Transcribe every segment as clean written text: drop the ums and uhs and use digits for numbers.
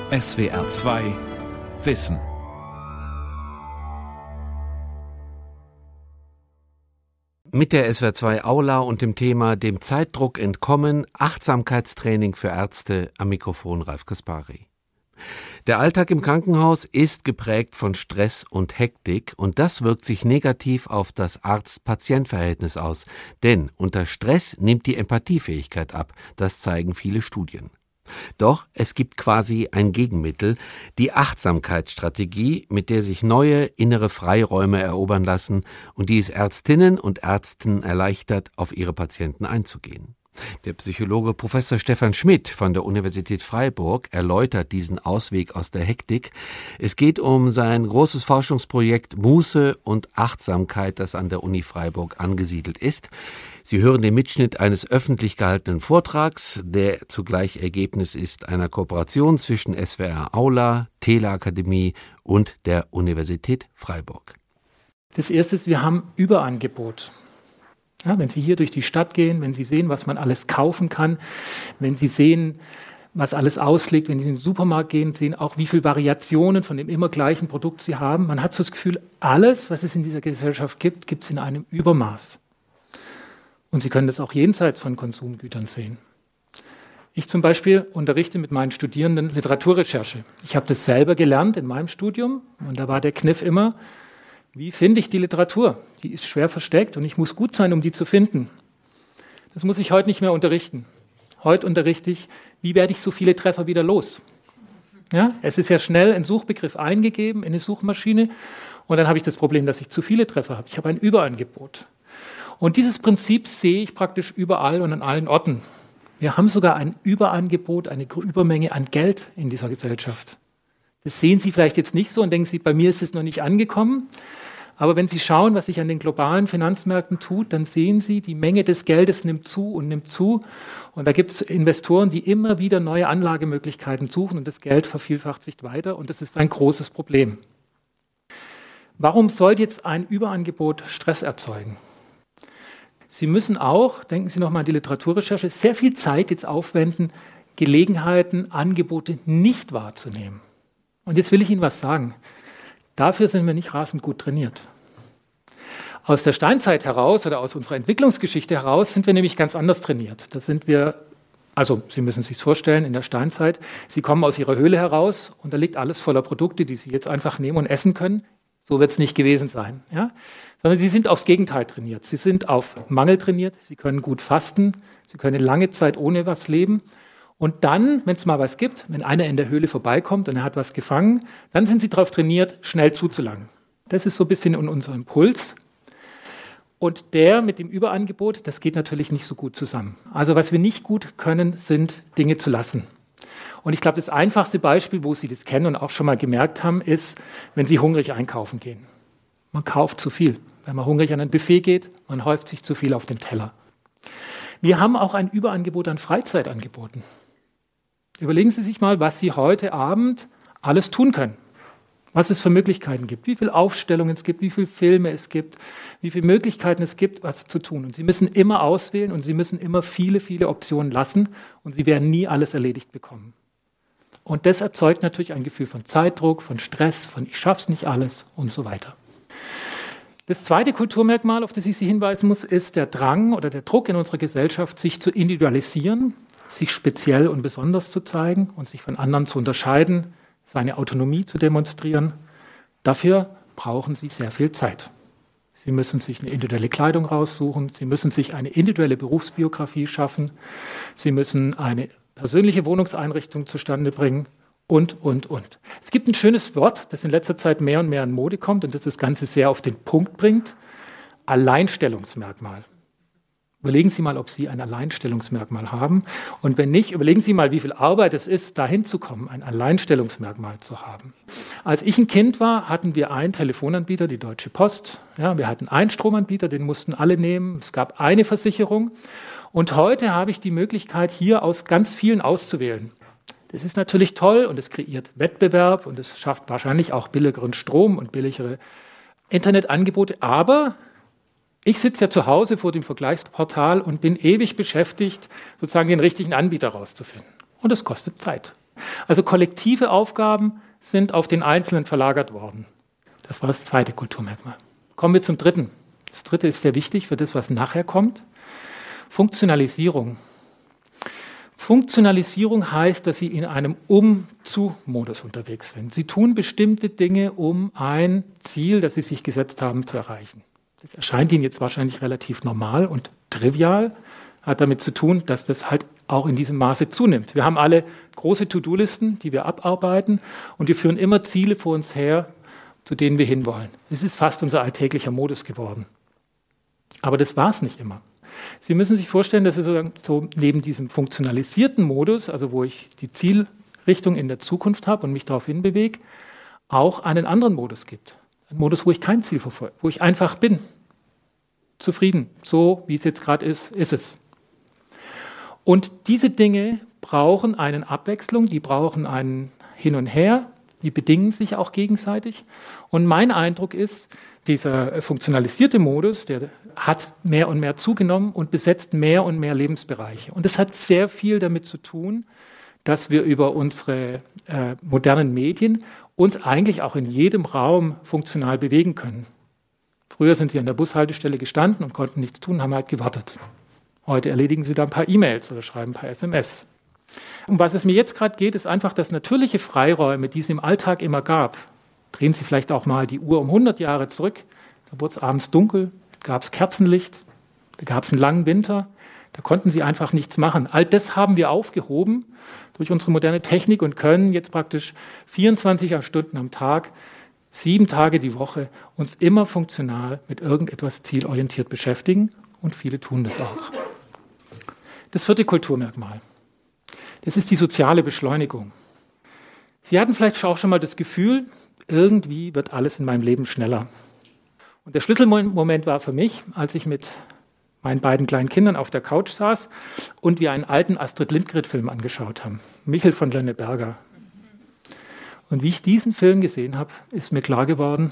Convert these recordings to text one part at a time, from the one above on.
SWR 2 Wissen. Mit der SWR 2 Aula und dem Thema dem Zeitdruck entkommen, Achtsamkeitstraining für Ärzte, am Mikrofon Ralf Kaspari. Der Alltag im Krankenhaus ist geprägt von Stress und Hektik und das wirkt sich negativ auf das Arzt-Patient-Verhältnis aus, denn unter Stress nimmt die Empathiefähigkeit ab, das zeigen viele Studien. Doch es gibt quasi ein Gegenmittel, die Achtsamkeitsstrategie, mit der sich neue innere Freiräume erobern lassen und die es Ärztinnen und Ärzten erleichtert, auf ihre Patienten einzugehen. Der Psychologe Professor Stefan Schmidt von der Universität Freiburg erläutert diesen Ausweg aus der Hektik. Es geht um sein großes Forschungsprojekt Muße und Achtsamkeit, das an der Uni Freiburg angesiedelt ist. Sie hören den Mitschnitt eines öffentlich gehaltenen Vortrags, der zugleich Ergebnis ist einer Kooperation zwischen SWR Aula, Teleakademie und der Universität Freiburg. Das erste ist, wir haben Überangebot. Ja, wenn Sie hier durch die Stadt gehen, wenn Sie sehen, was man alles kaufen kann, wenn Sie sehen, was alles ausliegt, wenn Sie in den Supermarkt gehen, sehen auch, wie viele Variationen von dem immer gleichen Produkt Sie haben. Man hat so das Gefühl, alles, was es in dieser Gesellschaft gibt, gibt es in einem Übermaß. Und Sie können das auch jenseits von Konsumgütern sehen. Ich zum Beispiel unterrichte mit meinen Studierenden Literaturrecherche. Ich habe das selber gelernt in meinem Studium und da war der Kniff immer, wie finde ich die Literatur? Die ist schwer versteckt und ich muss gut sein, um die zu finden. Das muss ich heute nicht mehr unterrichten. Heute unterrichte ich, wie werde ich so viele Treffer wieder los? Ja, es ist ja schnell ein Suchbegriff eingegeben in eine Suchmaschine und dann habe ich das Problem, dass ich zu viele Treffer habe. Ich habe ein Überangebot. Und dieses Prinzip sehe ich praktisch überall und an allen Orten. Wir haben sogar ein Überangebot, eine Übermenge an Geld in dieser Gesellschaft. Das sehen Sie vielleicht jetzt nicht so und denken Sie, bei mir ist es noch nicht angekommen. Aber wenn Sie schauen, was sich an den globalen Finanzmärkten tut, dann sehen Sie, die Menge des Geldes nimmt zu und nimmt zu. Und da gibt es Investoren, die immer wieder neue Anlagemöglichkeiten suchen und das Geld vervielfacht sich weiter. Und das ist ein großes Problem. Warum soll jetzt ein Überangebot Stress erzeugen? Sie müssen auch, denken Sie nochmal an die Literaturrecherche, sehr viel Zeit jetzt aufwenden, Gelegenheiten, Angebote nicht wahrzunehmen. Und jetzt will ich Ihnen was sagen. Dafür sind wir nicht rasend gut trainiert. Aus der Steinzeit heraus oder aus unserer Entwicklungsgeschichte heraus sind wir nämlich ganz anders trainiert. Da sind wir, also Sie müssen sich vorstellen, in der Steinzeit, Sie kommen aus Ihrer Höhle heraus und da liegt alles voller Produkte, die Sie jetzt einfach nehmen und essen können. So wird es nicht gewesen sein. Ja? Sondern Sie sind aufs Gegenteil trainiert. Sie sind auf Mangel trainiert, Sie können gut fasten, Sie können lange Zeit ohne was leben. Und dann, wenn es mal was gibt, wenn einer in der Höhle vorbeikommt und er hat was gefangen, dann sind Sie darauf trainiert, schnell zuzulangen. Das ist so ein bisschen unser Impuls. Und der mit dem Überangebot, das geht natürlich nicht so gut zusammen. Also was wir nicht gut können, sind Dinge zu lassen. Und ich glaube, das einfachste Beispiel, wo Sie das kennen und auch schon mal gemerkt haben, ist, wenn Sie hungrig einkaufen gehen. Man kauft zu viel. Wenn man hungrig an ein Buffet geht, man häuft sich zu viel auf den Teller. Wir haben auch ein Überangebot an Freizeitangeboten. Überlegen Sie sich mal, was Sie heute Abend alles tun können. Was es für Möglichkeiten gibt, wie viele Aufstellungen es gibt, wie viele Filme es gibt, wie viele Möglichkeiten es gibt, was zu tun. Und Sie müssen immer auswählen und Sie müssen immer viele, viele Optionen lassen und Sie werden nie alles erledigt bekommen. Und das erzeugt natürlich ein Gefühl von Zeitdruck, von Stress, von ich schaff's nicht alles und so weiter. Das zweite Kulturmerkmal, auf das ich Sie hinweisen muss, ist der Drang oder der Druck in unserer Gesellschaft, sich zu individualisieren, sich speziell und besonders zu zeigen und sich von anderen zu unterscheiden, seine Autonomie zu demonstrieren. Dafür brauchen Sie sehr viel Zeit. Sie müssen sich eine individuelle Kleidung raussuchen, Sie müssen sich eine individuelle Berufsbiografie schaffen, Sie müssen eine persönliche Wohnungseinrichtung zustande bringen und. Es gibt ein schönes Wort, das in letzter Zeit mehr und mehr in Mode kommt und das das Ganze sehr auf den Punkt bringt: Alleinstellungsmerkmal. Überlegen Sie mal, ob Sie ein Alleinstellungsmerkmal haben. Und wenn nicht, überlegen Sie mal, wie viel Arbeit es ist, dahin zu kommen, ein Alleinstellungsmerkmal zu haben. Als ich ein Kind war, hatten wir einen Telefonanbieter, die Deutsche Post. Ja, wir hatten einen Stromanbieter, den mussten alle nehmen. Es gab eine Versicherung. Und heute habe ich die Möglichkeit, hier aus ganz vielen auszuwählen. Das ist natürlich toll und es kreiert Wettbewerb und es schafft wahrscheinlich auch billigeren Strom und billigere Internetangebote. Aber ich sitze ja zu Hause vor dem Vergleichsportal und bin ewig beschäftigt, sozusagen den richtigen Anbieter rauszufinden. Und das kostet Zeit. Also kollektive Aufgaben sind auf den Einzelnen verlagert worden. Das war das zweite Kulturmerkmal. Kommen wir zum dritten. Das dritte ist sehr wichtig für das, was nachher kommt. Funktionalisierung. Funktionalisierung heißt, dass Sie in einem Um-zu-Modus unterwegs sind. Sie tun bestimmte Dinge, um ein Ziel, das Sie sich gesetzt haben, zu erreichen. Das erscheint Ihnen jetzt wahrscheinlich relativ normal und trivial, hat damit zu tun, dass das halt auch in diesem Maße zunimmt. Wir haben alle große To-Do-Listen, die wir abarbeiten, und wir führen immer Ziele vor uns her, zu denen wir hinwollen. Es ist fast unser alltäglicher Modus geworden. Aber das war es nicht immer. Sie müssen sich vorstellen, dass es so neben diesem funktionalisierten Modus, also wo ich die Zielrichtung in der Zukunft habe und mich darauf hinbewege, auch einen anderen Modus gibt. Ein Modus, wo ich kein Ziel verfolge, wo ich einfach bin. Zufrieden. So, wie es jetzt gerade ist, ist es. Und diese Dinge brauchen eine Abwechslung, die brauchen ein Hin und Her, die bedingen sich auch gegenseitig. Und mein Eindruck ist, dieser funktionalisierte Modus, der hat mehr und mehr zugenommen und besetzt mehr und mehr Lebensbereiche. Und das hat sehr viel damit zu tun, dass wir über unsere modernen Medien uns eigentlich auch in jedem Raum funktional bewegen können. Früher sind Sie an der Bushaltestelle gestanden und konnten nichts tun, haben halt gewartet. Heute erledigen Sie da ein paar E-Mails oder schreiben ein paar SMS. Um was es mir jetzt gerade geht, ist einfach, dass natürliche Freiräume, die es im Alltag immer gab, drehen Sie vielleicht auch mal die Uhr um 100 Jahre zurück, da wurde es abends dunkel, da gab es Kerzenlicht, da gab es einen langen Winter, da konnten Sie einfach nichts machen. All das haben wir aufgehoben durch unsere moderne Technik und können jetzt praktisch 24 Stunden am Tag, 7 Tage die Woche uns immer funktional mit irgendetwas zielorientiert beschäftigen, und viele tun das auch. Das vierte Kulturmerkmal, das ist die soziale Beschleunigung. Sie hatten vielleicht auch schon mal das Gefühl, irgendwie wird alles in meinem Leben schneller. Und der Schlüsselmoment war für mich, als ich mit meinen beiden kleinen Kindern auf der Couch saß und wir einen alten Astrid Lindgren-Film angeschaut haben, Michel von Lönneberger. Und wie ich diesen Film gesehen habe, ist mir klar geworden,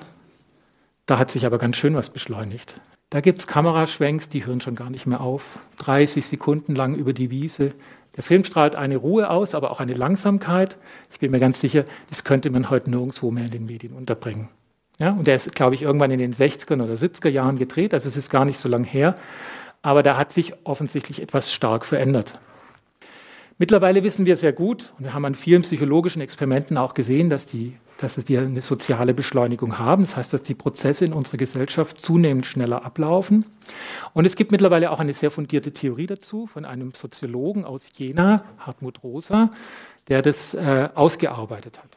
da hat sich aber ganz schön was beschleunigt. Da gibt es Kameraschwenks, die hören schon gar nicht mehr auf. 30 Sekunden lang über die Wiese. Der Film strahlt eine Ruhe aus, aber auch eine Langsamkeit. Ich bin mir ganz sicher, das könnte man heute nirgendwo mehr in den Medien unterbringen. Ja, und der ist, glaube ich, irgendwann in den 60er oder 70er Jahren gedreht, also es ist gar nicht so lang her. Aber da hat sich offensichtlich etwas stark verändert. Mittlerweile wissen wir sehr gut, und wir haben an vielen psychologischen Experimenten auch gesehen, dass wir eine soziale Beschleunigung haben. Das heißt, dass die Prozesse in unserer Gesellschaft zunehmend schneller ablaufen. Und es gibt mittlerweile auch eine sehr fundierte Theorie dazu von einem Soziologen aus Jena, Hartmut Rosa, der das ausgearbeitet hat.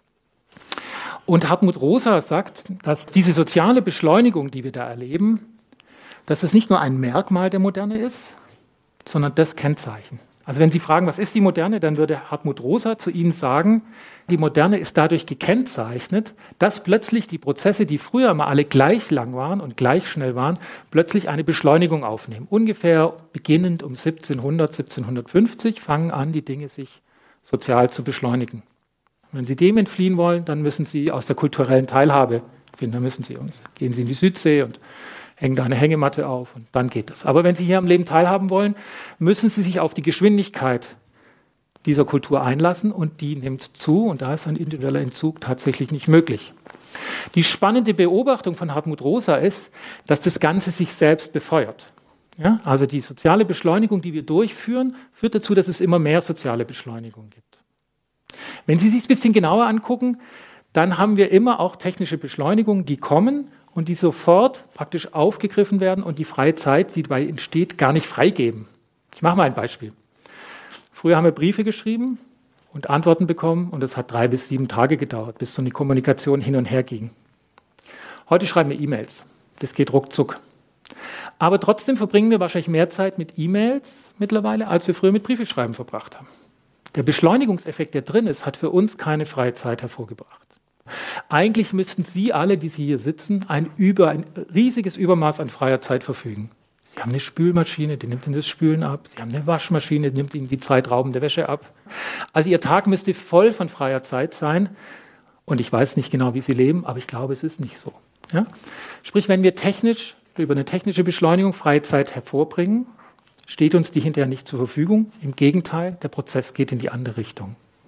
Und Hartmut Rosa sagt, dass diese soziale Beschleunigung, die wir da erleben, dass es nicht nur ein Merkmal der Moderne ist, sondern das Kennzeichen. Also wenn Sie fragen, was ist die Moderne, dann würde Hartmut Rosa zu Ihnen sagen, die Moderne ist dadurch gekennzeichnet, dass plötzlich die Prozesse, die früher mal alle gleich lang waren und gleich schnell waren, plötzlich eine Beschleunigung aufnehmen. Ungefähr beginnend um 1700, 1750 fangen an, die Dinge sich sozial zu beschleunigen. Wenn Sie dem entfliehen wollen, dann müssen Sie aus der kulturellen Teilhabe finden. Dann gehen Sie in die Südsee und hängen da eine Hängematte auf und dann geht das. Aber wenn Sie hier am Leben teilhaben wollen, müssen Sie sich auf die Geschwindigkeit dieser Kultur einlassen und die nimmt zu und da ist ein individueller Entzug tatsächlich nicht möglich. Die spannende Beobachtung von Hartmut Rosa ist, dass das Ganze sich selbst befeuert. Ja, also die soziale Beschleunigung, die wir durchführen, führt dazu, dass es immer mehr soziale Beschleunigung gibt. Wenn Sie sich ein bisschen genauer angucken, dann haben wir immer auch technische Beschleunigungen, die kommen und die sofort praktisch aufgegriffen werden und die freie Zeit, die dabei entsteht, gar nicht freigeben. Ich mache mal ein Beispiel. Früher haben wir Briefe geschrieben und Antworten bekommen und es hat 3 bis 7 Tage gedauert, bis so eine Kommunikation hin und her ging. Heute schreiben wir E-Mails. Das geht ruckzuck. Aber trotzdem verbringen wir wahrscheinlich mehr Zeit mit E-Mails mittlerweile, als wir früher mit Briefeschreiben verbracht haben. Der Beschleunigungseffekt, der drin ist, hat für uns keine freie Zeit hervorgebracht. Eigentlich müssten Sie alle, die Sie hier sitzen, ein riesiges Übermaß an freier Zeit verfügen. Sie haben eine Spülmaschine, die nimmt Ihnen das Spülen ab. Sie haben eine Waschmaschine, die nimmt Ihnen die zeitraubende Wäsche ab. Also Ihr Tag müsste voll von freier Zeit sein. Und ich weiß nicht genau, wie Sie leben, aber ich glaube, es ist nicht so. Ja? Sprich, wenn wir über eine technische Beschleunigung freie Zeit hervorbringen, steht uns die hinterher nicht zur Verfügung. Im Gegenteil, der Prozess geht in die andere Richtung.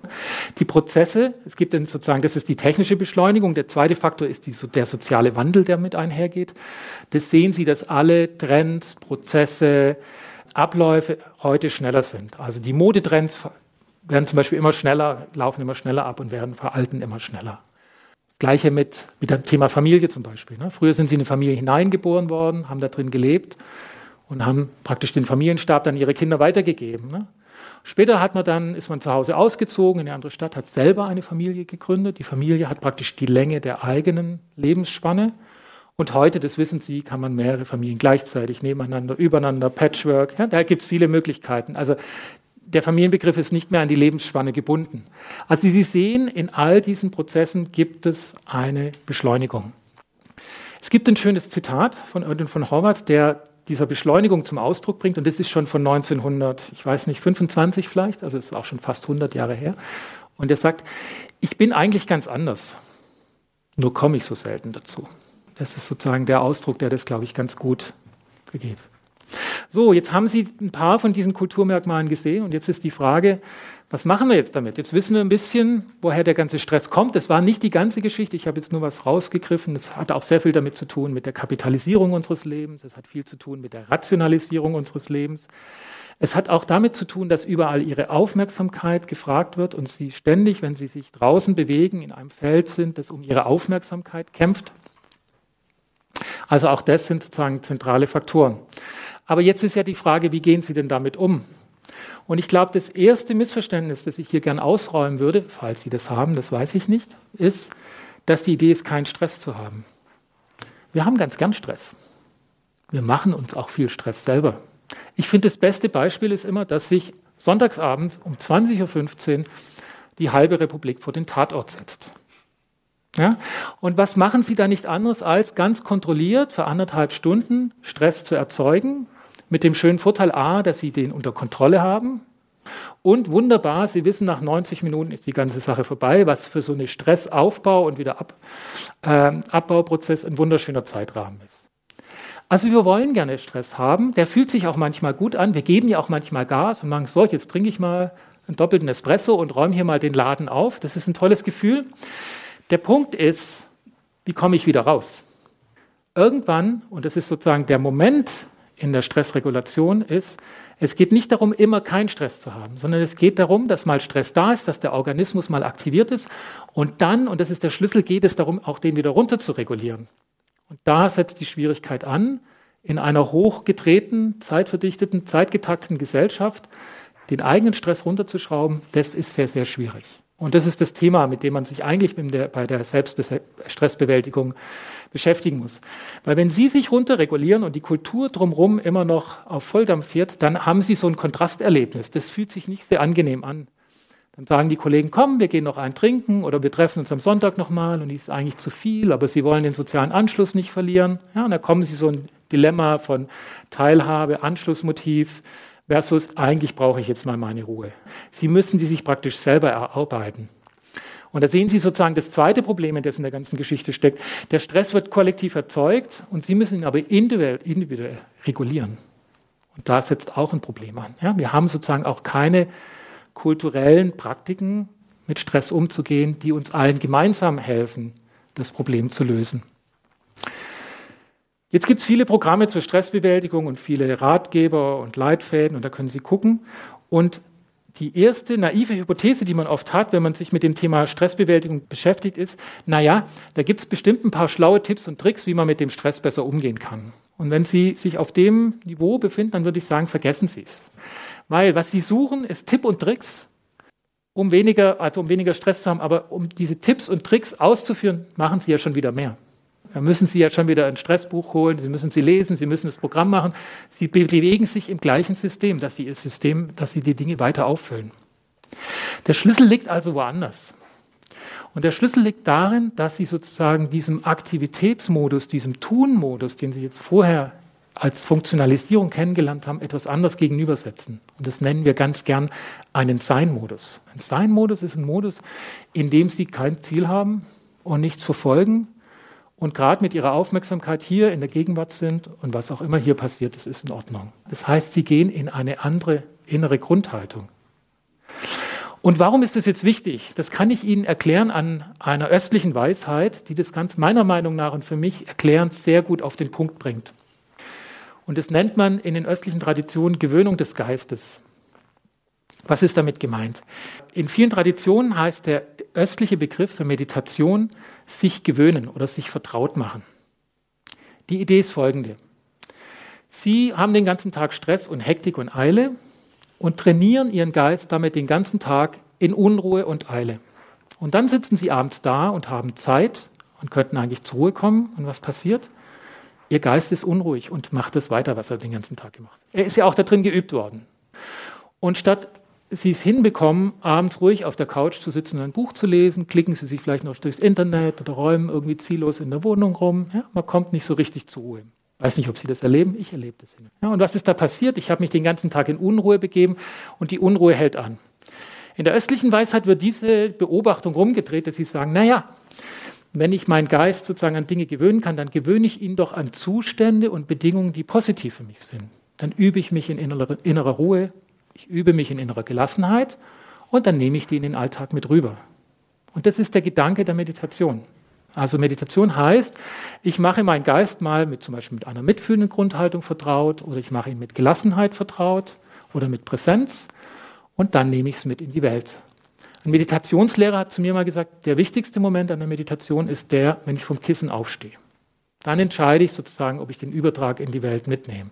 Die Prozesse, es gibt dann sozusagen, das ist die technische Beschleunigung. Der zweite Faktor ist der soziale Wandel, der mit einhergeht. Das sehen Sie, dass alle Trends, Prozesse, Abläufe heute schneller sind. Also die Modetrends werden zum Beispiel immer schneller, laufen immer schneller ab und werden veralten immer schneller. Gleiche mit dem Thema Familie zum Beispiel. Früher sind Sie in eine Familie hineingeboren worden, haben da drin gelebt und haben praktisch den Familienstab dann Ihre Kinder weitergegeben. Später ist man zu Hause ausgezogen in eine andere Stadt, hat selber eine Familie gegründet. Die Familie hat praktisch die Länge der eigenen Lebensspanne. Und heute, das wissen Sie, kann man mehrere Familien gleichzeitig nebeneinander, übereinander, Patchwork. Ja, da gibt es viele Möglichkeiten. Also der Familienbegriff ist nicht mehr an die Lebensspanne gebunden. Also Sie sehen, in all diesen Prozessen gibt es eine Beschleunigung. Es gibt ein schönes Zitat von Erwin von Horvath, der dieser Beschleunigung zum Ausdruck bringt. Und das ist schon von 1925 vielleicht, also ist auch schon fast 100 Jahre her. Und er sagt, ich bin eigentlich ganz anders, nur komme ich so selten dazu. Das ist sozusagen der Ausdruck, der das, glaube ich, ganz gut begeht. So, jetzt haben Sie ein paar von diesen Kulturmerkmalen gesehen und jetzt ist die Frage, was machen wir jetzt damit? Jetzt wissen wir ein bisschen, woher der ganze Stress kommt. Das war nicht die ganze Geschichte, ich habe jetzt nur was rausgegriffen. Das hat auch sehr viel damit zu tun mit der Kapitalisierung unseres Lebens. Es hat viel zu tun mit der Rationalisierung unseres Lebens. Es hat auch damit zu tun, dass überall Ihre Aufmerksamkeit gefragt wird und Sie ständig, wenn Sie sich draußen bewegen, in einem Feld sind, das um Ihre Aufmerksamkeit kämpft. Also auch das sind sozusagen zentrale Faktoren. Aber jetzt ist ja die Frage, wie gehen Sie denn damit um? Und ich glaube, das erste Missverständnis, das ich hier gern ausräumen würde, falls Sie das haben, das weiß ich nicht, ist, dass die Idee ist, keinen Stress zu haben. Wir haben ganz gern Stress. Wir machen uns auch viel Stress selber. Ich finde, das beste Beispiel ist immer, dass sich sonntagsabends um 20.15 Uhr die halbe Republik vor den Tatort setzt. Ja? Und was machen Sie da nicht anderes, als ganz kontrolliert für 1,5 Stunden Stress zu erzeugen, mit dem schönen Vorteil A, dass Sie den unter Kontrolle haben und wunderbar, Sie wissen, nach 90 Minuten ist die ganze Sache vorbei, was für so einen Stressaufbau und wieder Abbauprozess ein wunderschöner Zeitrahmen ist. Also wir wollen gerne Stress haben, der fühlt sich auch manchmal gut an, wir geben ja auch manchmal Gas und sagen, so, jetzt trinke ich mal einen doppelten Espresso und räume hier mal den Laden auf, das ist ein tolles Gefühl. Der Punkt ist, wie komme ich wieder raus? Irgendwann, und das ist sozusagen der Moment in der Stressregulation, ist, es geht nicht darum, immer keinen Stress zu haben, sondern es geht darum, dass mal Stress da ist, dass der Organismus mal aktiviert ist und dann, und das ist der Schlüssel, geht es darum, auch den wieder runter zu regulieren. Und da setzt die Schwierigkeit an, in einer hochgedrehten, zeitverdichteten, zeitgetakteten Gesellschaft den eigenen Stress runterzuschrauben, das ist sehr, sehr schwierig. Und das ist das Thema, mit dem man sich eigentlich bei der Stressbewältigung beschäftigen muss. Weil wenn Sie sich runterregulieren und die Kultur drumherum immer noch auf Volldampf fährt, dann haben Sie so ein Kontrasterlebnis. Das fühlt sich nicht sehr angenehm an. Dann sagen die Kollegen, komm, wir gehen noch einen trinken oder wir treffen uns am Sonntag nochmal und es ist eigentlich zu viel, aber Sie wollen den sozialen Anschluss nicht verlieren. Ja, und da kommen Sie so ein Dilemma von Teilhabe, Anschlussmotiv, versus eigentlich brauche ich jetzt mal meine Ruhe. Sie müssen die sich praktisch selber erarbeiten. Und da sehen Sie sozusagen das zweite Problem, das in der ganzen Geschichte steckt. Der Stress wird kollektiv erzeugt und Sie müssen ihn aber individuell regulieren. Und da setzt auch ein Problem an. Ja, wir haben sozusagen auch keine kulturellen Praktiken, mit Stress umzugehen, die uns allen gemeinsam helfen, das Problem zu lösen. Jetzt gibt es viele Programme zur Stressbewältigung und viele Ratgeber und Leitfäden und da können Sie gucken. Und die erste naive Hypothese, die man oft hat, wenn man sich mit dem Thema Stressbewältigung beschäftigt, ist, naja, da gibt es bestimmt ein paar schlaue Tipps und Tricks, wie man mit dem Stress besser umgehen kann. Und wenn Sie sich auf dem Niveau befinden, dann würde ich sagen, vergessen Sie es. Weil was Sie suchen, ist Tipp und Tricks, um weniger Stress zu haben, aber um diese Tipps und Tricks auszuführen, machen Sie ja schon wieder mehr. Da müssen Sie ja schon wieder ein Stressbuch holen, Sie müssen sie lesen, Sie müssen das Programm machen. Sie bewegen sich im gleichen System, dass Sie die Dinge weiter auffüllen. Der Schlüssel liegt also woanders. Und der Schlüssel liegt darin, dass Sie sozusagen diesem Aktivitätsmodus, diesem Tun-Modus, den Sie jetzt vorher als Funktionalisierung kennengelernt haben, etwas anderes gegenübersetzen. Und das nennen wir ganz gern einen Sein-Modus. Ein Sein-Modus ist ein Modus, in dem Sie kein Ziel haben und nichts verfolgen, und gerade mit Ihrer Aufmerksamkeit hier in der Gegenwart sind und was auch immer hier passiert, das ist in Ordnung. Das heißt, Sie gehen in eine andere innere Grundhaltung. Und warum ist das jetzt wichtig? Das kann ich Ihnen erklären an einer östlichen Weisheit, die das Ganze meiner Meinung nach und für mich erklärend sehr gut auf den Punkt bringt. Und das nennt man in den östlichen Traditionen Gewöhnung des Geistes. Was ist damit gemeint? In vielen Traditionen heißt der östliche Begriff für Meditation sich gewöhnen oder sich vertraut machen. Die Idee ist folgende. Sie haben den ganzen Tag Stress und Hektik und Eile und trainieren Ihren Geist damit den ganzen Tag in Unruhe und Eile. Und dann sitzen Sie abends da und haben Zeit und könnten eigentlich zur Ruhe kommen. Und was passiert? Ihr Geist ist unruhig und macht das weiter, was er den ganzen Tag gemacht hat. Er ist ja auch da drin geübt worden. Und statt Sie es hinbekommen, abends ruhig auf der Couch zu sitzen und ein Buch zu lesen, klicken Sie sich vielleicht noch durchs Internet oder räumen irgendwie ziellos in der Wohnung rum. Ja, man kommt nicht so richtig zur Ruhe. Weiß nicht, ob Sie das erleben, ich erlebe das immer. Ja, und was ist da passiert? Ich habe mich den ganzen Tag in Unruhe begeben und die Unruhe hält an. In der östlichen Weisheit wird diese Beobachtung rumgedreht, dass Sie sagen, naja, wenn ich meinen Geist sozusagen an Dinge gewöhnen kann, dann gewöhne ich ihn doch an Zustände und Bedingungen, die positiv für mich sind. Dann übe ich mich in innerer Ruhe, ich übe mich in innerer Gelassenheit und dann nehme ich die in den Alltag mit rüber. Und das ist der Gedanke der Meditation. Also Meditation heißt, ich mache meinen Geist mal zum Beispiel mit einer mitfühlenden Grundhaltung vertraut oder ich mache ihn mit Gelassenheit vertraut oder mit Präsenz und dann nehme ich es mit in die Welt. Ein Meditationslehrer hat zu mir mal gesagt, der wichtigste Moment an der Meditation ist der, wenn ich vom Kissen aufstehe. Dann entscheide ich sozusagen, ob ich den Übertrag in die Welt mitnehme.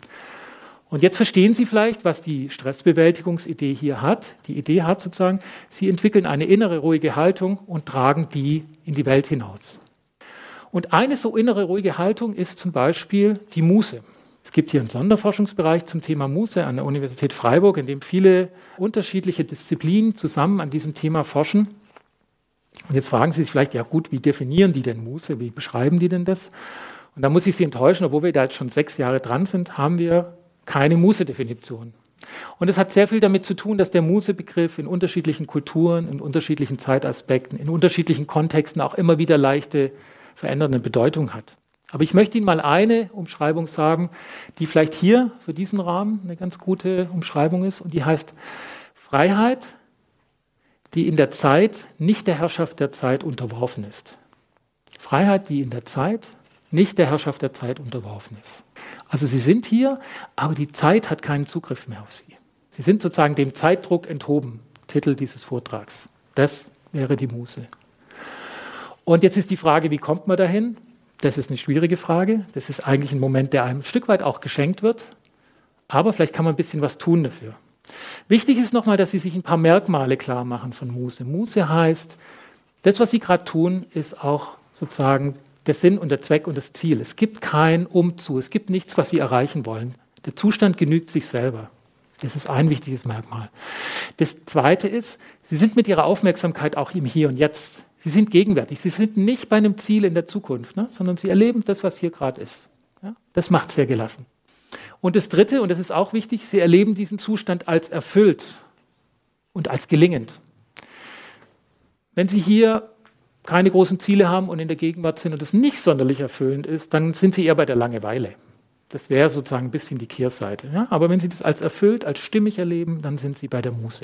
Und jetzt verstehen Sie vielleicht, was die Stressbewältigungsidee hier hat. Die Idee hat sozusagen, Sie entwickeln eine innere ruhige Haltung und tragen die in die Welt hinaus. Und eine so innere ruhige Haltung ist zum Beispiel die Muße. Es gibt hier einen Sonderforschungsbereich zum Thema Muße an der Universität Freiburg, in dem viele unterschiedliche Disziplinen zusammen an diesem Thema forschen. Und jetzt fragen Sie sich vielleicht, ja gut, wie definieren die denn Muße? Wie beschreiben die denn das? Und da muss ich Sie enttäuschen, obwohl wir da jetzt schon 6 Jahre dran sind, haben wir keine Muße-Definition. Und es hat sehr viel damit zu tun, dass der Muße-Begriff in unterschiedlichen Kulturen, in unterschiedlichen Zeitaspekten, in unterschiedlichen Kontexten auch immer wieder leichte verändernde Bedeutung hat. Aber ich möchte Ihnen mal eine Umschreibung sagen, die vielleicht hier für diesen Rahmen eine ganz gute Umschreibung ist. Und die heißt Freiheit, die in der Zeit nicht der Herrschaft der Zeit unterworfen ist. Freiheit, die in der Zeit nicht der Herrschaft der Zeit unterworfen ist. Also Sie sind hier, aber die Zeit hat keinen Zugriff mehr auf Sie. Sie sind sozusagen dem Zeitdruck enthoben, Titel dieses Vortrags. Das wäre die Muße. Und jetzt ist die Frage, wie kommt man dahin? Das ist eine schwierige Frage. Das ist eigentlich ein Moment, der einem ein Stück weit auch geschenkt wird. Aber vielleicht kann man ein bisschen was tun dafür. Wichtig ist nochmal, dass Sie sich ein paar Merkmale klar machen von Muße. Muße heißt, das, was Sie gerade tun, ist auch sozusagen der Sinn und der Zweck und das Ziel. Es gibt kein Umzu, es gibt nichts, was Sie erreichen wollen. Der Zustand genügt sich selber. Das ist ein wichtiges Merkmal. Das Zweite ist, Sie sind mit Ihrer Aufmerksamkeit auch im Hier und Jetzt. Sie sind gegenwärtig. Sie sind nicht bei einem Ziel in der Zukunft, sondern Sie erleben das, was hier gerade ist. Ja? Das macht sehr gelassen. Und das Dritte, und das ist auch wichtig, Sie erleben diesen Zustand als erfüllt und als gelingend. Wenn Sie hier keine großen Ziele haben und in der Gegenwart sind und das nicht sonderlich erfüllend ist, dann sind Sie eher bei der Langeweile. Das wäre sozusagen ein bisschen die Kehrseite. Ja? Aber wenn Sie das als erfüllt, als stimmig erleben, dann sind Sie bei der Muße.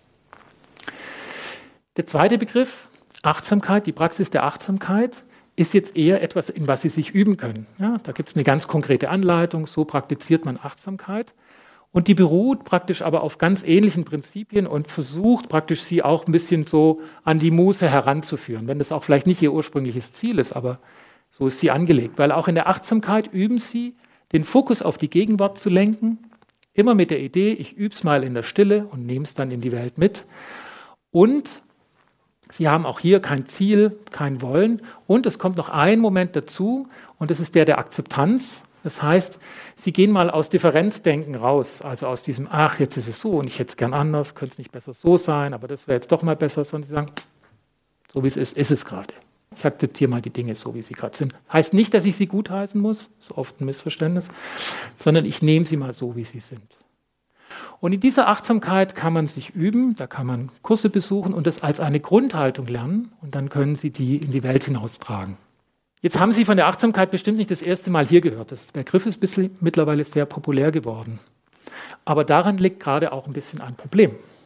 Der zweite Begriff, Achtsamkeit, die Praxis der Achtsamkeit, ist jetzt eher etwas, in was Sie sich üben können. Ja? Da gibt es eine ganz konkrete Anleitung, so praktiziert man Achtsamkeit. Und die beruht praktisch aber auf ganz ähnlichen Prinzipien und versucht praktisch sie auch ein bisschen so an die Muße heranzuführen, wenn das auch vielleicht nicht ihr ursprüngliches Ziel ist, aber so ist sie angelegt. Weil auch in der Achtsamkeit üben sie, den Fokus auf die Gegenwart zu lenken, immer mit der Idee, ich übe es mal in der Stille und nehme es dann in die Welt mit. Und sie haben auch hier kein Ziel, kein Wollen. Und es kommt noch ein Moment dazu, und das ist der der Akzeptanz. Das heißt, Sie gehen mal aus Differenzdenken raus, also aus diesem, ach, jetzt ist es so und ich hätte es gern anders, könnte es nicht besser so sein, aber das wäre jetzt doch mal besser, sondern Sie sagen, so wie es ist es gerade. Ich akzeptiere mal die Dinge so, wie sie gerade sind. Heißt nicht, dass ich sie gutheißen muss, ist oft ein Missverständnis, sondern ich nehme sie mal so, wie sie sind. Und in dieser Achtsamkeit kann man sich üben, da kann man Kurse besuchen und das als eine Grundhaltung lernen und dann können Sie die in die Welt hinaustragen. Jetzt haben Sie von der Achtsamkeit bestimmt nicht das erste Mal hier gehört. Der Begriff ist mittlerweile sehr populär geworden. Aber daran liegt gerade auch ein bisschen ein Problem.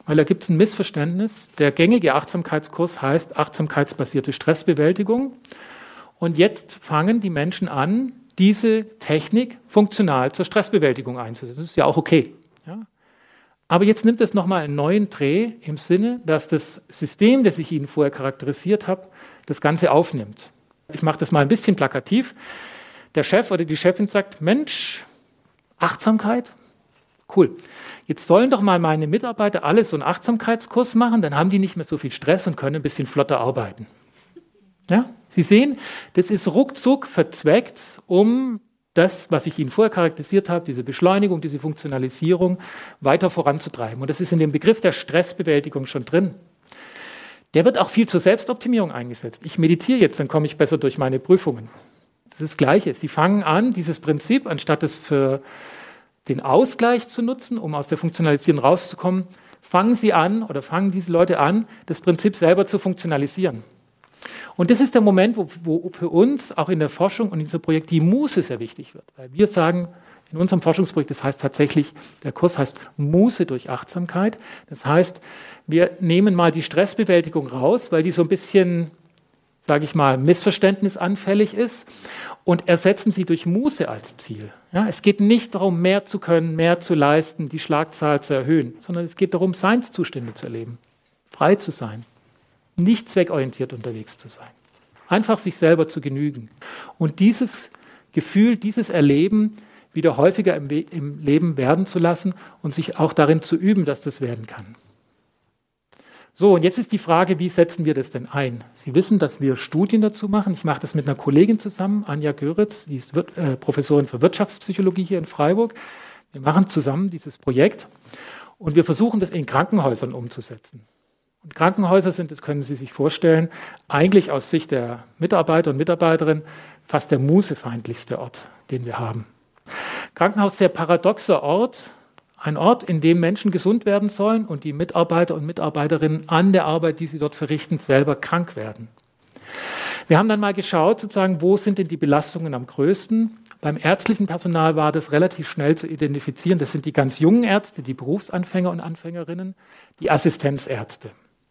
weil da gibt es ein Missverständnis. Der gängige Achtsamkeitskurs heißt achtsamkeitsbasierte Stressbewältigung. Und jetzt fangen die Menschen an, diese Technik funktional zur Stressbewältigung einzusetzen. Das ist ja auch okay. Ja? Aber jetzt nimmt es nochmal einen neuen Dreh im Sinne, dass das System, das ich Ihnen vorher charakterisiert habe, das Ganze aufnimmt. Ich mache das mal ein bisschen plakativ. Der Chef oder die Chefin sagt, Mensch, Achtsamkeit, cool. Jetzt sollen doch mal meine Mitarbeiter alle so einen Achtsamkeitskurs machen, dann haben die nicht mehr so viel Stress und können ein bisschen flotter arbeiten. Ja? Sie sehen, das ist ruckzuck verzweckt, um das, was ich Ihnen vorher charakterisiert habe, diese Beschleunigung, diese Funktionalisierung weiter voranzutreiben. Und das ist in dem Begriff der Stressbewältigung schon drin. Der wird auch viel zur Selbstoptimierung eingesetzt. Ich meditiere jetzt, dann komme ich besser durch meine Prüfungen. Das ist das Gleiche. Sie fangen an, dieses Prinzip, anstatt es für den Ausgleich zu nutzen, um aus der Funktionalisierung rauszukommen, fangen diese Leute an, das Prinzip selber zu funktionalisieren. Und das ist der Moment, wo für uns auch in der Forschung und in diesem Projekt die Muße sehr wichtig wird. Weil wir sagen, in unserem Forschungsprojekt, das heißt tatsächlich, der Kurs heißt Muße durch Achtsamkeit. Das heißt, wir nehmen mal die Stressbewältigung raus, weil die so ein bisschen, sage ich mal, missverständnisanfällig ist und ersetzen sie durch Muße als Ziel. Ja, es geht nicht darum, mehr zu können, mehr zu leisten, die Schlagzahl zu erhöhen, sondern es geht darum, Seinszustände zu erleben, frei zu sein, nicht zweckorientiert unterwegs zu sein, einfach sich selber zu genügen. Und dieses Gefühl, dieses Erleben wieder häufiger im Leben werden zu lassen und sich auch darin zu üben, dass das werden kann. So, und jetzt ist die Frage, wie setzen wir das denn ein? Sie wissen, dass wir Studien dazu machen. Ich mache das mit einer Kollegin zusammen, Anja Göritz, die ist Professorin für Wirtschaftspsychologie hier in Freiburg. Wir machen zusammen dieses Projekt und wir versuchen das in Krankenhäusern umzusetzen. Und Krankenhäuser sind, das können Sie sich vorstellen, eigentlich aus Sicht der Mitarbeiter und Mitarbeiterinnen fast der mußefeindlichste Ort, den wir haben. Krankenhaus, sehr paradoxer Ort, ein Ort, in dem Menschen gesund werden sollen und die Mitarbeiter und Mitarbeiterinnen an der Arbeit, die sie dort verrichten, selber krank werden. Wir haben dann mal geschaut, sozusagen, wo sind denn die Belastungen am größten? Beim ärztlichen Personal war das relativ schnell zu identifizieren. Das sind die ganz jungen Ärzte, die Berufsanfänger und Anfängerinnen, die Assistenzärzte.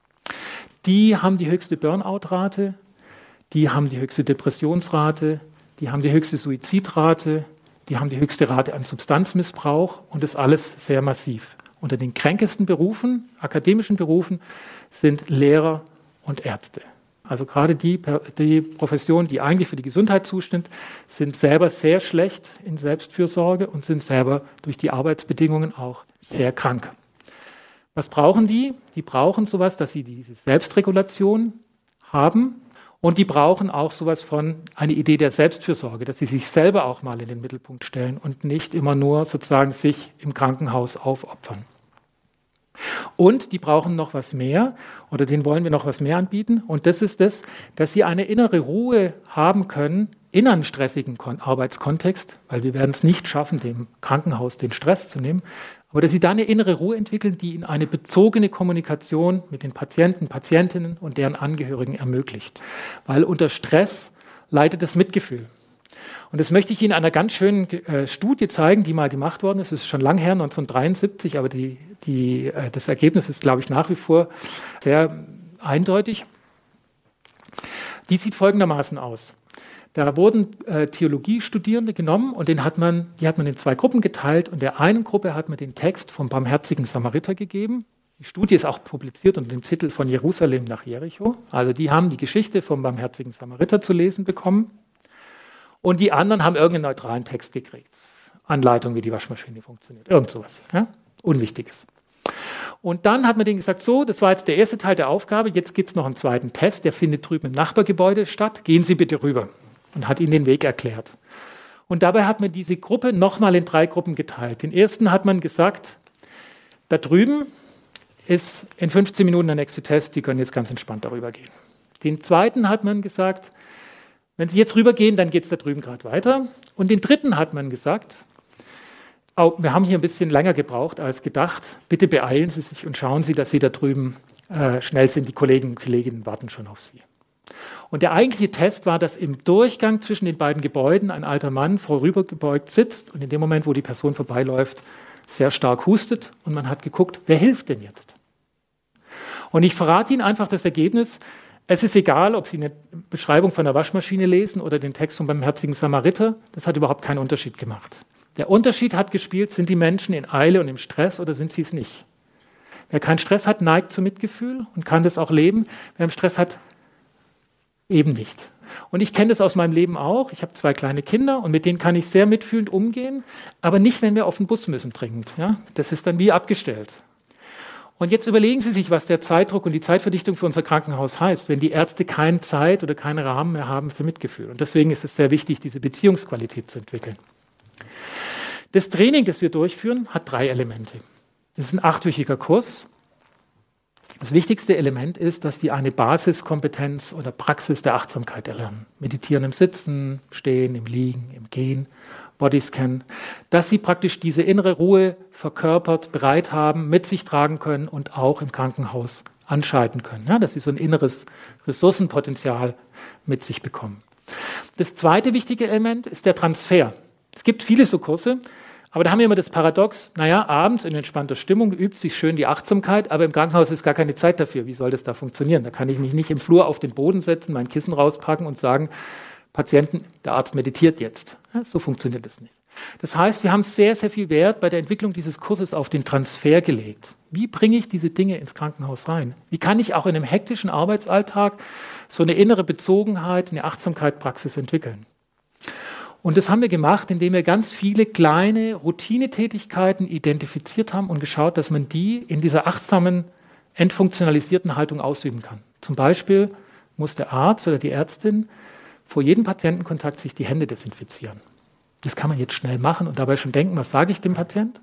Die haben die höchste Burnout-Rate, die haben die höchste Depressionsrate, die haben die höchste Suizidrate, die haben die höchste Rate an Substanzmissbrauch und das alles sehr massiv. Unter den kränkesten Berufen, akademischen Berufen, sind Lehrer und Ärzte. Also gerade die Professionen, die eigentlich für die Gesundheit zuständig sind selber sehr schlecht in Selbstfürsorge und sind selber durch die Arbeitsbedingungen auch sehr krank. Was brauchen die? Die brauchen sowas, dass sie diese Selbstregulation haben. Und die brauchen auch sowas von eine Idee der Selbstfürsorge, dass sie sich selber auch mal in den Mittelpunkt stellen und nicht immer nur sozusagen sich im Krankenhaus aufopfern. Und die brauchen noch was mehr, oder denen wollen wir noch was mehr anbieten. Und das ist das, dass sie eine innere Ruhe haben können in einem stressigen Arbeitskontext, weil wir werden es nicht schaffen, dem Krankenhaus den Stress zu nehmen, aber dass sie da eine innere Ruhe entwickeln, die ihnen eine bezogene Kommunikation mit den Patienten, Patientinnen und deren Angehörigen ermöglicht. Weil unter Stress leidet das Mitgefühl. Und das möchte ich Ihnen an einer ganz schönen Studie zeigen, die mal gemacht worden ist. Es ist schon lang her, 1973, aber das Ergebnis ist, glaube ich, nach wie vor sehr eindeutig. Die sieht folgendermaßen aus. Da wurden Theologiestudierende genommen und die hat man in zwei Gruppen geteilt und der einen Gruppe hat man den Text vom barmherzigen Samariter gegeben. Die Studie ist auch publiziert unter dem Titel Von Jerusalem nach Jericho. Also die haben die Geschichte vom barmherzigen Samariter zu lesen bekommen und die anderen haben irgendeinen neutralen Text gekriegt. Anleitung, wie die Waschmaschine funktioniert, irgend sowas, ja? Unwichtiges. Und dann hat man denen gesagt, so, das war jetzt der erste Teil der Aufgabe, jetzt gibt es noch einen zweiten Test, der findet drüben im Nachbargebäude statt, gehen Sie bitte rüber. Und hat ihnen den Weg erklärt. Und dabei hat man diese Gruppe nochmal in 3 Gruppen geteilt. Den ersten hat man gesagt, da drüben ist in 15 Minuten der nächste Test, die können jetzt ganz entspannt darüber gehen. Den zweiten hat man gesagt, wenn Sie jetzt rübergehen, dann geht es da drüben gerade weiter. Und den dritten hat man gesagt, wir haben hier ein bisschen länger gebraucht als gedacht, bitte beeilen Sie sich und schauen Sie, dass Sie da drüben schnell sind, die Kollegen und Kolleginnen warten schon auf Sie. Und der eigentliche Test war, dass im Durchgang zwischen den beiden Gebäuden ein alter Mann vorübergebeugt sitzt und in dem Moment, wo die Person vorbeiläuft, sehr stark hustet und man hat geguckt, wer hilft denn jetzt? Und ich verrate Ihnen einfach das Ergebnis. Es ist egal, ob Sie eine Beschreibung von der Waschmaschine lesen oder den Text vom barmherzigen Samariter. Das hat überhaupt keinen Unterschied gemacht. Der Unterschied hat gespielt, sind die Menschen in Eile und im Stress oder sind sie es nicht? Wer keinen Stress hat, neigt zu Mitgefühl und kann das auch leben. Wer im Stress hat, eben nicht. Und ich kenne das aus meinem Leben auch. Ich habe 2 kleine Kinder und mit denen kann ich sehr mitfühlend umgehen, aber nicht, wenn wir auf den Bus müssen dringend. Ja? Das ist dann wie abgestellt. Und jetzt überlegen Sie sich, was der Zeitdruck und die Zeitverdichtung für unser Krankenhaus heißt, wenn die Ärzte keine Zeit oder keinen Rahmen mehr haben für Mitgefühl. Und deswegen ist es sehr wichtig, diese Beziehungsqualität zu entwickeln. Das Training, das wir durchführen, hat 3 Elemente. Das ist ein 8-wöchiger Kurs. Das wichtigste Element ist, dass die eine Basiskompetenz oder Praxis der Achtsamkeit erlernen. Meditieren im Sitzen, Stehen, im Liegen, im Gehen, Bodyscan. Dass sie praktisch diese innere Ruhe verkörpert, bereit haben, mit sich tragen können und auch im Krankenhaus anschalten können. Ja, dass sie so ein inneres Ressourcenpotenzial mit sich bekommen. Das zweite wichtige Element ist der Transfer. Es gibt viele so Kurse, aber da haben wir immer das Paradox, abends in entspannter Stimmung übt sich schön die Achtsamkeit, aber im Krankenhaus ist gar keine Zeit dafür. Wie soll das da funktionieren? Da kann ich mich nicht im Flur auf den Boden setzen, mein Kissen rauspacken und sagen, Patienten, der Arzt meditiert jetzt. Ja, so funktioniert das nicht. Das heißt, wir haben sehr, sehr viel Wert bei der Entwicklung dieses Kurses auf den Transfer gelegt. Wie bringe ich diese Dinge ins Krankenhaus rein? Wie kann ich auch in einem hektischen Arbeitsalltag so eine innere Bezogenheit, eine Achtsamkeitspraxis entwickeln? Und das haben wir gemacht, indem wir ganz viele kleine Routinetätigkeiten identifiziert haben und geschaut, dass man die in dieser achtsamen, entfunktionalisierten Haltung ausüben kann. Zum Beispiel muss der Arzt oder die Ärztin vor jedem Patientenkontakt sich die Hände desinfizieren. Das kann man jetzt schnell machen und dabei schon denken, was sage ich dem Patient?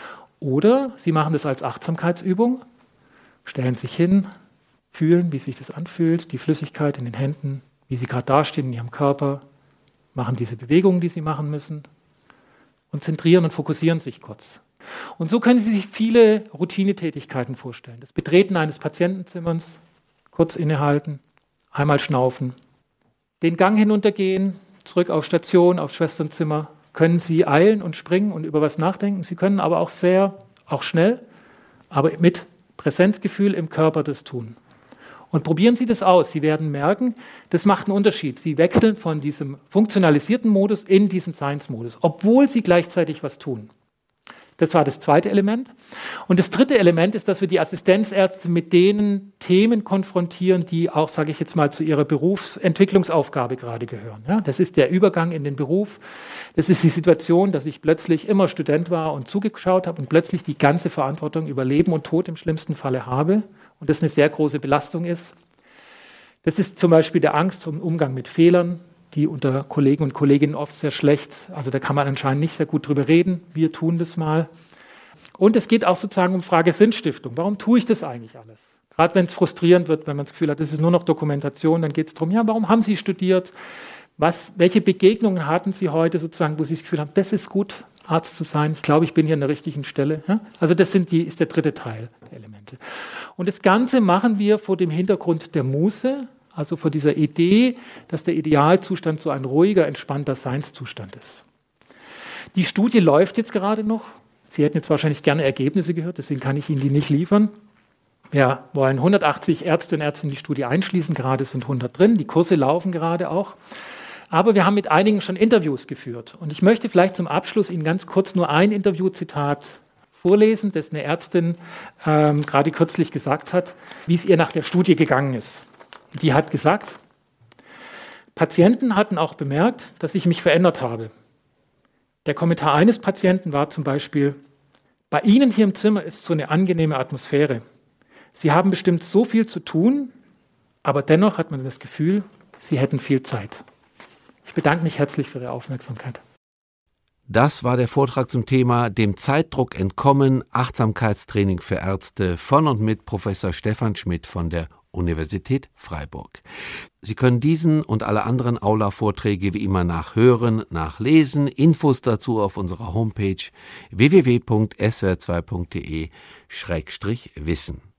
Oder Sie machen das als Achtsamkeitsübung, stellen sich hin, fühlen, wie sich das anfühlt, die Flüssigkeit in den Händen, wie Sie gerade dastehen in Ihrem Körper, machen diese Bewegungen, die Sie machen müssen und zentrieren und fokussieren sich kurz. Und so können Sie sich viele Routinetätigkeiten vorstellen. Das Betreten eines Patientenzimmers, kurz innehalten, einmal schnaufen, den Gang hinuntergehen, zurück auf Station, auf Schwesternzimmer, können Sie eilen und springen und über was nachdenken. Sie können aber auch schnell, aber mit Präsenzgefühl im Körper das tun. Und probieren Sie das aus. Sie werden merken, das macht einen Unterschied. Sie wechseln von diesem funktionalisierten Modus in diesen Science-Modus, obwohl Sie gleichzeitig was tun. Das war das zweite Element. Und das dritte Element ist, dass wir die Assistenzärzte mit den Themen konfrontieren, die auch, sage ich jetzt mal, zu ihrer Berufsentwicklungsaufgabe gerade gehören. Ja, das ist der Übergang in den Beruf. Das ist die Situation, dass ich plötzlich immer Student war und zugeschaut habe und plötzlich die ganze Verantwortung über Leben und Tod im schlimmsten Falle habe und das eine sehr große Belastung ist. Das ist zum Beispiel der Angst um Umgang mit Fehlern, die unter Kollegen und Kolleginnen oft sehr schlecht, also da kann man anscheinend nicht sehr gut drüber reden. Wir tun das mal. Und es geht auch sozusagen um Frage Sinnstiftung. Warum tue ich das eigentlich alles? Gerade wenn es frustrierend wird, wenn man das Gefühl hat, das ist nur noch Dokumentation, dann geht es darum, warum haben Sie studiert? Welche Begegnungen hatten Sie heute sozusagen, wo Sie das Gefühl haben, das ist gut, Arzt zu sein. Ich glaube, ich bin hier an der richtigen Stelle. Ja? Also das ist der dritte Teil der Elemente. Und das Ganze machen wir vor dem Hintergrund der Muße, also vor dieser Idee, dass der Idealzustand so ein ruhiger, entspannter Seinszustand ist. Die Studie läuft jetzt gerade noch. Sie hätten jetzt wahrscheinlich gerne Ergebnisse gehört, deswegen kann ich Ihnen die nicht liefern. Wir wollen 180 Ärzte und Ärzte in die Studie einschließen, gerade sind 100 drin, die Kurse laufen gerade auch. Aber wir haben mit einigen schon Interviews geführt. Und ich möchte vielleicht zum Abschluss Ihnen ganz kurz nur ein Interviewzitat vorlesen, das eine Ärztin gerade kürzlich gesagt hat, wie es ihr nach der Studie gegangen ist. Die hat gesagt, Patienten hatten auch bemerkt, dass ich mich verändert habe. Der Kommentar eines Patienten war zum Beispiel, bei Ihnen hier im Zimmer ist so eine angenehme Atmosphäre. Sie haben bestimmt so viel zu tun, aber dennoch hat man das Gefühl, Sie hätten viel Zeit. Ich bedanke mich herzlich für Ihre Aufmerksamkeit. Das war der Vortrag zum Thema Dem Zeitdruck entkommen, Achtsamkeitstraining für Ärzte von und mit Professor Stefan Schmidt von der Universität Freiburg. Sie können diesen und alle anderen Aula-Vorträge wie immer nachhören, nachlesen. Infos dazu auf unserer Homepage www.swr2.de/wissen.